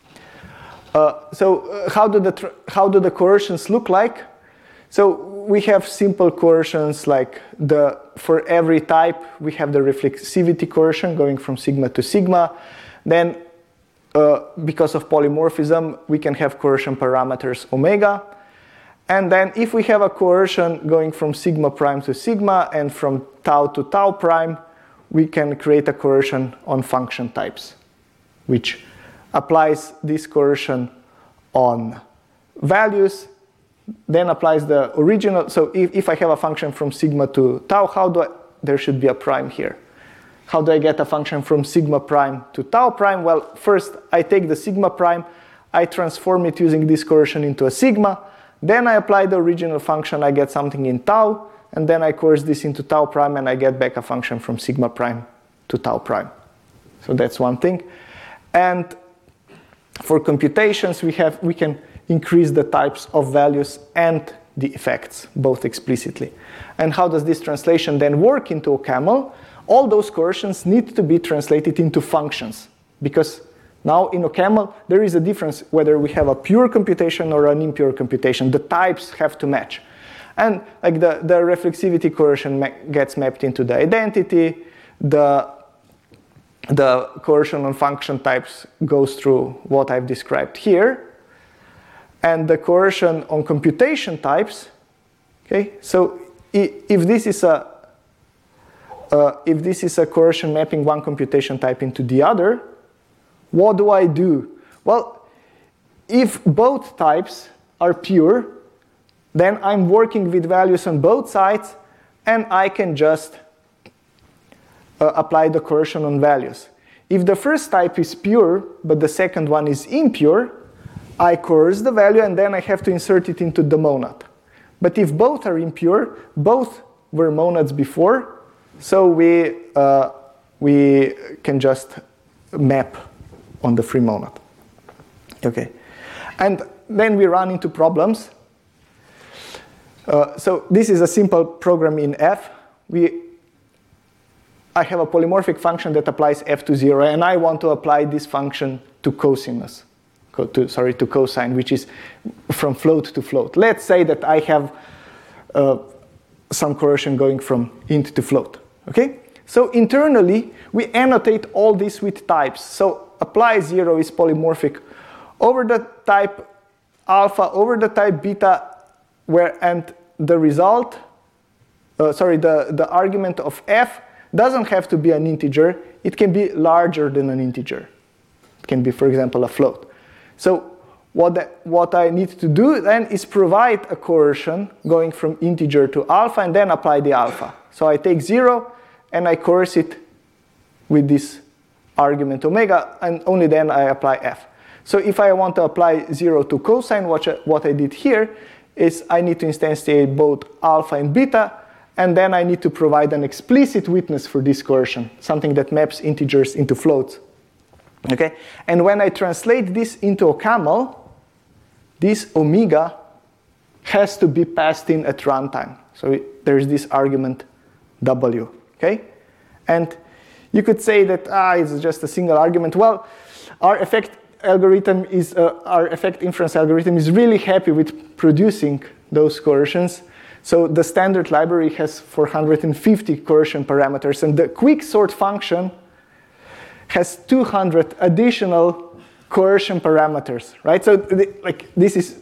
How do the coercions look like? So we have simple coercions like for every type, we have the reflexivity coercion going from sigma to sigma. Then because of polymorphism, we can have coercion parameters omega. And then if we have a coercion going from sigma prime to sigma and from tau to tau prime, we can create a coercion on function types, which applies this coercion on values, then applies the original. So if I have a function from sigma to tau, there should be a prime here. How do I get a function from sigma prime to tau prime? Well, first I take the sigma prime, I transform it using this coercion into a sigma, then I apply the original function, I get something in tau, and then I coerce this into tau prime and I get back a function from sigma prime to tau prime. So that's one thing. And for computations, we can increase the types of values and the effects, both explicitly. And how does this translation then work into OCaml? All those coercions need to be translated into functions, because now in OCaml, there is a difference whether we have a pure computation or an impure computation. The types have to match. And like the reflexivity coercion gets mapped into the identity, the coercion on function types goes through what I've described here. And the coercion on computation types, okay, so if this is a coercion mapping one computation type into the other, what do I do? Well, if both types are pure, then I'm working with values on both sides, and I can just apply the coercion on values. If the first type is pure, but the second one is impure, I coerce the value, and then I have to insert it into the monad. But if both are impure, both were monads before, so we can just map on the free monad. Okay, and then we run into problems. So this is a simple program in F. I have a polymorphic function that applies f to 0, and I want to apply this function to cosinus. To cosine, which is from float to float. Let's say that I have some coercion going from int to float. Okay? So internally, we annotate all this with types. So apply 0 is polymorphic over the type alpha, over the type beta, and the result, the argument of f doesn't have to be an integer. It can be larger than an integer. It can be, for example, a float. So what I need to do then is provide a coercion going from integer to alpha and then apply the alpha. So I take 0 and I coerce it with this argument omega, and only then I apply f. So if I want to apply 0 to cosine, what I did here is I need to instantiate both alpha and beta, and then I need to provide an explicit witness for this coercion, something that maps integers into floats. Okay? And when I translate this into OCaml, this omega has to be passed in at runtime. So there's this argument W, okay? And you could say that it's just a single argument. Well, our effect inference algorithm is really happy with producing those coercions. So the standard library has 450 coercion parameters, and the quicksort function has 200 additional coercion parameters, right? So this is,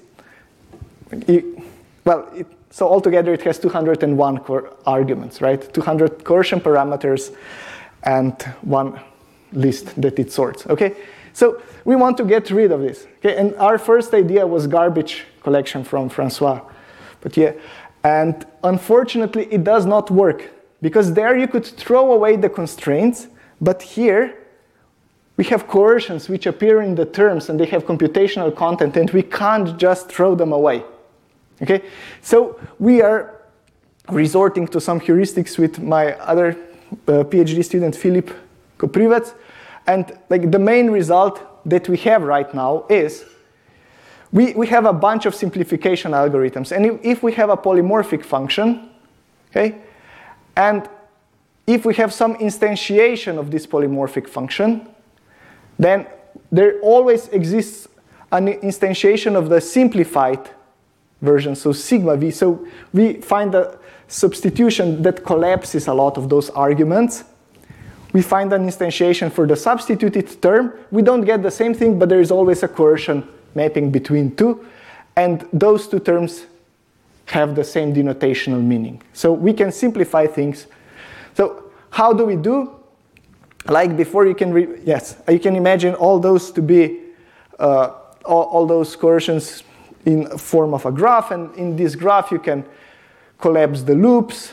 so altogether it has 201 arguments, right? 200 coercion parameters and one list that it sorts, okay? So we want to get rid of this, okay? And our first idea was garbage collection from Francois, but yeah. And unfortunately, it does not work, because there you could throw away the constraints, but here we have coercions which appear in the terms and they have computational content, and we can't just throw them away. Okay? So we are resorting to some heuristics with my other PhD student, Filip Koprivec, and the main result that we have right now is we have a bunch of simplification algorithms. And if we have a polymorphic function, okay, and if we have some instantiation of this polymorphic function, then there always exists an instantiation of the simplified version, so sigma v. So we find a substitution that collapses a lot of those arguments. We find an instantiation for the substituted term. We don't get the same thing, but there is always a coercion mapping between two, and those two terms have the same denotational meaning. So we can simplify things. So how do we do? Like before, you can imagine all those to be all those coercions in form of a graph, and in this graph you can collapse the loops.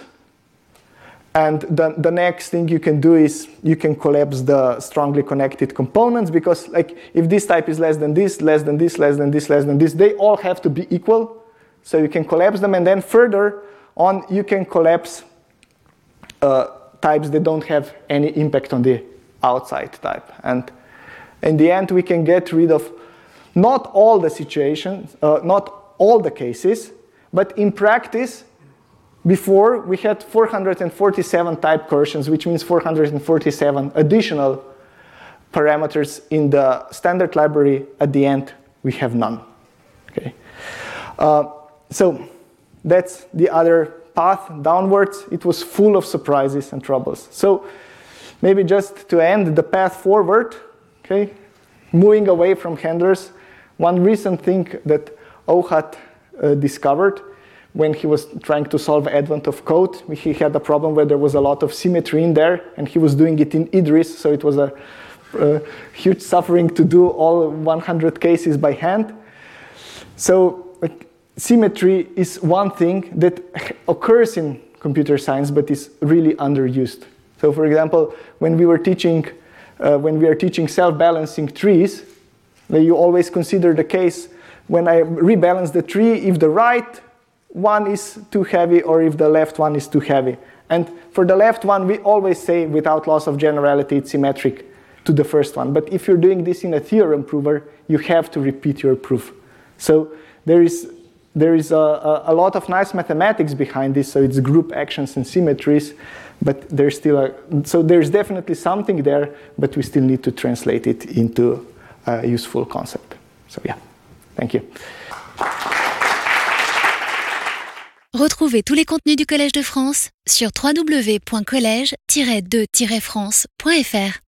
And the next thing you can do is you can collapse the strongly connected components, because if this type is less than this, less than this, less than this, less than this, they all have to be equal. So you can collapse them, and then further on you can collapse types that don't have any impact on the outside type. And in the end we can get rid of not all the situations, not all the cases, but in practice, before, we had 447 type coercions, which means 447 additional parameters in the standard library. At the end, we have none. Okay. So that's the other path downwards. It was full of surprises and troubles. So maybe just to end the path forward, okay, moving away from handlers, one recent thing that Ohad discovered when he was trying to solve advent of code, he had a problem where there was a lot of symmetry in there, and he was doing it in Idris, so it was a huge suffering to do all 100 cases by hand. So symmetry is one thing that occurs in computer science, but is really underused. So for example, when we are teaching self-balancing trees, you always consider the case when I rebalance the tree, if the right one is too heavy or if the left one is too heavy. And for the left one, we always say without loss of generality it's symmetric to the first one. But if you're doing this in a theorem prover, you have to repeat your proof. So there is a lot of nice mathematics behind this, so it's group actions and symmetries, but there's still so there's definitely something there, but we still need to translate it into a useful concept. So yeah, thank you. Retrouvez tous les contenus du Collège de France sur www.collège-2-france.fr.